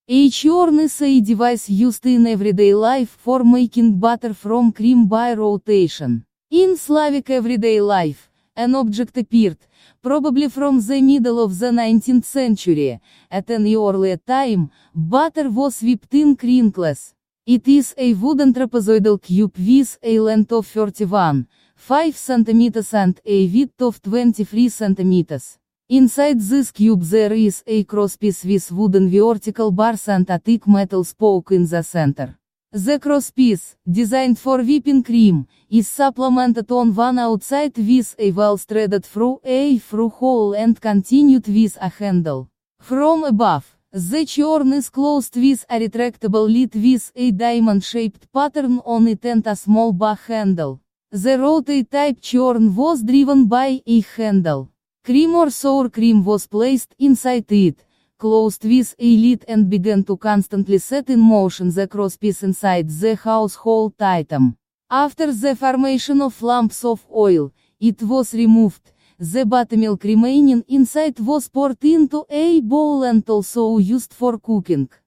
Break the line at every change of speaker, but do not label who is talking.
A churn is a device used in everyday life for making butter from cream by rotation. In Slavic everyday life, an object appeared, probably from the middle of the 19th century. At an earlier time, butter was whipped in crinkles. It is a wooden trapezoidal cube with a length of 31.5 cm and a width of 23 cm. Inside this cube there is a crosspiece with wooden vertical bars and a thick metal spoke in the center. The crosspiece, designed for whipping cream, is supplemented on one outside with a well threaded through hole and continued with a handle. From above, the churn is closed with a retractable lid with a diamond-shaped pattern on it and a small bar handle. The rotate-type churn was driven by a handle. Cream or sour cream was placed inside it, closed with a lid and began to constantly set in motion the crosspiece inside the household item. After the formation of lumps of oil, it was removed. The buttermilk remaining inside was poured into a bowl and also used for cooking.